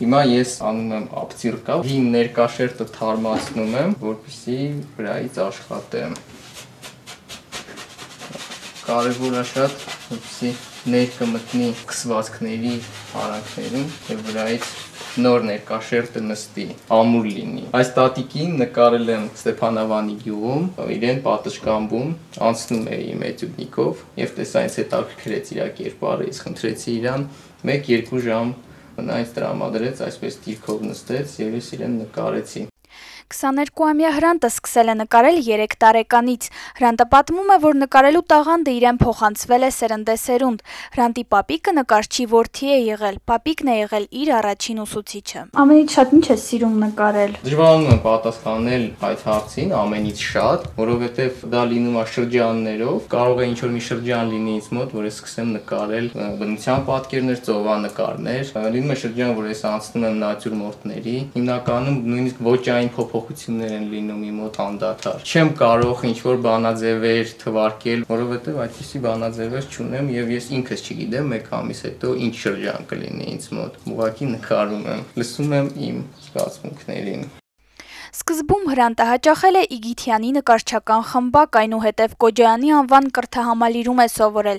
Հիմա ես անում եմ ապտիրկա, հին ներկաշերտը թարմացնում եմ, որպեսզի վրայից աշխատեմ։ Կարևոր է շատ, որպեսզի ներկը մտնի քսվածքների արանքներում եւ վրայից նոր ներկաշերտը նստի, ամուր լինի։ Այս տատիկին նկարել եմ Ստեփանավանի գյուղում, իրեն պատշգամբում, անցնում էի իմ էտյուդնիկով եւ տեսա ինձ հետաքրքրեց իր կերպարը, ես խնդրեցի իրան 1-2 ժամ նա ինձ տրամադրեց, այսպես դիրքով նստեց եւ ես իրեն նկարեցի։ 22-ամյա Հրանտը սկսել է նկարել 3 տարեկանից։ Հրանտը պատմում է, որ նկարելու տաղանդը իրեն փոխանցվել է սերնդեսերունդ։ Հրանտի պապիկը նկարչի որդի է եղել, պապիկն է եղել իր առաջին ուսուցիչը։ Ամենից շատ ինչ է սիրում նկարել։ Դժվարանում եմ պատասխանել այդ հարցին ամենից շատ, որովհետև դա լինում է շրջաններով, կարող է ինչ-որ մի շրջան լինի ինձ մոտ, որ ես սկսեմ նկարել բնության պատկերներ, ծովանկարներ, լինում է շրջան, որ ես անցնում եմ նատյուրմորտների, հիմնականում նույնիսկ ոճային փոփոխություններ են լինում իմ մոտ անդադար։ Չեմ կարող ինչ-որ բանաձևեր թվարկել, որովհետև այդպիսի բանաձևեր չունեմ եւ ես ինքս չգիտեմ մեկ ամիս հետո ինչ շրջան կլինի ինձ մոտ։ Ուղղակի նկարում եմ, լսում եմ իմ զգացմունքներին։ Սկզբում Հրանտը հաճախել է Իգիթյանի նկարչական խմբակ, այնուհետև Կոջայանի անվան կրթահամալիրում է սովորել։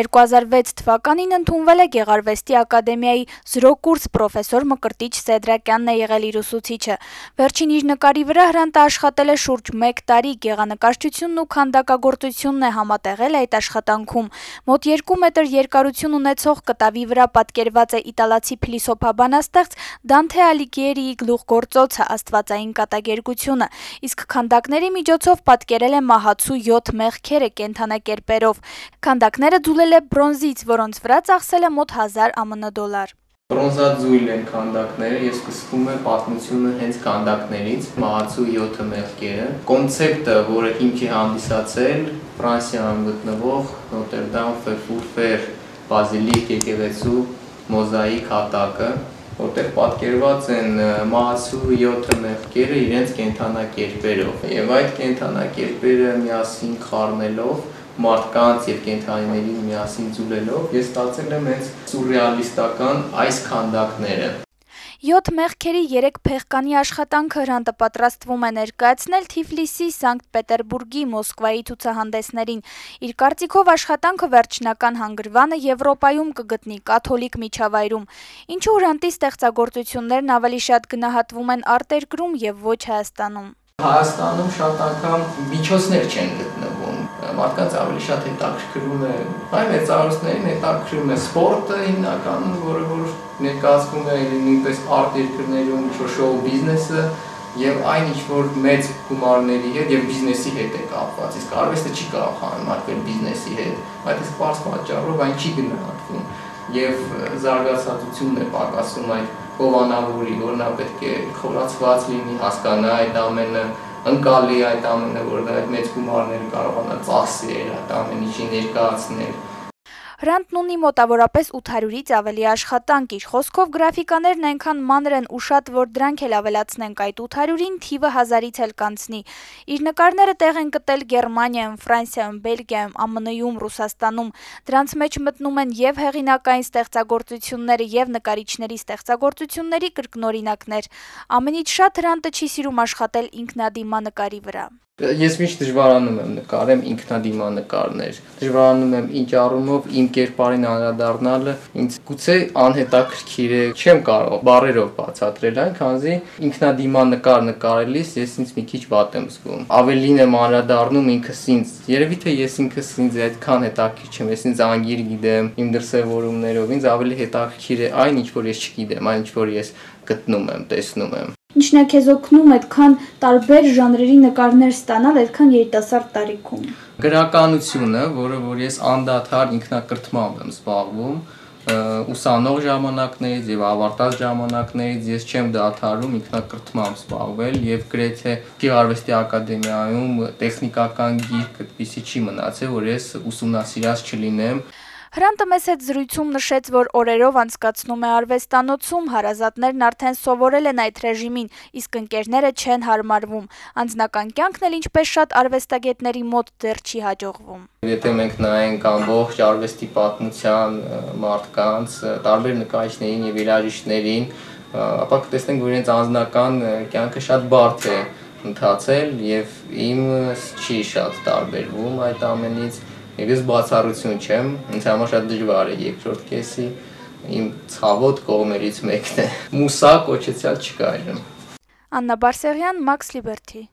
2006 թվականին ընդունվել է Գեղարվեստի ակադեմիայի զրոկուրս, պրոֆեսոր Մկրտիչ Սեդրակյանն է եղել իր ուսուցիչը։ Վերջին իր նկարի վրա Հրանտը աշխատել է շուրջ 1 տարի, գեղանկարչությունն ու քանդակագործությունն է համատեղել այդ աշխատանքում։ Մոտ 2 մետր երկարություն ունեցող կտավի վրա պատկերված է իտալացի փիլիսոփաբանաստեղծ Դանթե Ալիգիերիի գլուխգործոցը Աստվածային կատակերգությունը, իսկ քանդակների միջոցով պատկերել է մահացու 7 մեղքերը կենդանակերպերով։ Քանդակները ձուլել է բրոնզից, որոնց վրա ծախսել է մոտ 1000 ԱՄՆ դոլար։ Բրոնզաձույլ են քանդակները, ես սկսվում եմ պատմությունը հենց քանդակներից, մահացու 7 մեղքերը։ Կոնցեպտը, որը հիմքի հանդիսացել Ֆրանսիայում գտնվող Նոտերդամ Ֆերֆուր բազիլիկ եկեղեցու մոզաիկ հատակը, որտեղ պատկերված են մահացու 7 մեղքերը իրենց կենդանակերպերով։ Եվ այդ կենդանակերպերը միասին խառնելով մարդկանց եւ կենդանիներին միասին ձուլելով ես ստացել եմ հենց սուրռեալիստական այս քանդակները։ 7 մեղքերի 3 փեղկանի աշխատանքը Հրանտը պատրաստվում է ներկայացնել Թիֆլիսի, Սանկտ Պետերբուրգի, Մոսկվայի ցուցահանդեսներին։ Իր կարծիքով աշխատանքը վերջնական հանգրվանը Եվրոպայում կգտնի կաթոլիկ միջավայրում։ Ինչու Հրանտի ստեղծագործություններն ավելի շատ գնահատվում են արտերկրում եւ ոչ Հայաստանում։ Հայաստանում շատ անգամ միջոցներ չեն գտնվում։ Մարդկանց ավելի շատ հետաքրքրում է, այլ մեծարություններին հետաքրքրում է սպորտը հիմնականում, որը որ ներկայացվում է նույնպես արտերկրներում ինչ-որ շոու բիզնեսը եւ այն ինչ-որ մեծ գումարների հետ եւ բիզնեսի հետ է կապված։ Իսկ արվեստը չի կարող համեմատվել բիզնեսի հետ, այդ իսկ բարձ պատճառով այն չի գնահատվում եւ զարգացածությունն է պակասում այդ հովանավորի, որ նա պետք է խորացված լինի, հասկանա այդ ամենը, ընկալի այդ ամենը, որ այդ մեծ գումարները կարողանա ծախսել, այդ ամեն ինչի ներկայացնել։ Հրանտն ունի մոտավորապես 800-ից ավելի աշխատանք, իր խոսքով գրաֆիկաներն այնքան մանր են ու շատ, որ դրանք էլ ավելացնենք այդ 800-ին, թիվը 1000-ից էլ կանցնի։ Իր նկարները տեղ են գտել Գերմանիայում, Ֆրանսիայում, Բելգիայում, ԱՄՆ-ում, Ռուսաստանում։ Դրանց մեջ մտնում են եւ հեղինակային ստեղծագործությունները, եւ նկարիչների ստեղծագործությունների կրկնօրինակներ։ Ամենից շատ Հրանտը չի սիրում աշխատել ինքնադիմանկարի վրա։ Ես միշտ դժվարանում եմ նկարեմ ինքնադիմանկարներ։ Դժվարանում եմ ինչ առումով իմ կերպարին անդրադառնալը ինձ գուցե անհետաքրքիր է, չեմ կարող բառերով բացատրել այն, քանզի ինքնադիմանկար նկարելիս ես ինձ մի քիչ վատ եմ զգում։ Ավելին եմ անդրադառնում ինքս ինձ։ Երևի թե ես ինքս ինձ այդքան հետաքրքիր չեմ, ես ինձ անգիր գիտեմ իմ դրսևորումներով, ինձ ավելի հետաքրքիր է այն, ինչ որ ես չգիտեմ, այն, ինչ որ ես գտնում եմ, տեսնում եմ։ Ինչն է քեզ օգնում այդքան տարբեր ժանրերի նկարներ ստանալ այդքան երիտասարդ տարիքում։ Գրականությունը, որը որ ես անդադար ինքնակրթմամբ եմ զբաղվում, ուսանող ժամանակներից եւ ավարտած ժամանակներից ես չեմ դադարում ինքնակրթմամբ զբաղվել եւ գրեթե Գեղարվեստի ակադեմիայում տեխնիկական գիրք այդպիսի չի մնացել, որ ես ուսումնասիրած չլինեմ։ Հրանտը մեծ հետ զրույցում նշեց, որ օրերով անցկացնում է արվեստանոցում, հարազատներն արդեն սովորել են այդ ռեժիմին, իսկ ընկերները չեն հարմարվում։ Անձնական կյանքն էլ ինչպես շատ արվեստագետների մոտ դեռ չի հաջողվում։ Եթե մենք նայենք ամբողջ արվեստի պատմության մարդկանց, տարբեր նկարիչներին եւ երաժիշտներին, ապա կտեսնենք, որ իրենց անձնական կյանքը շատ բարդ է ընթացել եւ իմս չի շատ տարբերվում այդ ամենից։ Եվ ես բացառություն չեմ, ինձ համար շատ դժվար է երկրորդ կեսի իմ ցավոտ կողմերից մեկն է։ Մուսա կոչեցյալ չկա այժմ։ Աննա Բարսեղյան, Max Liberty։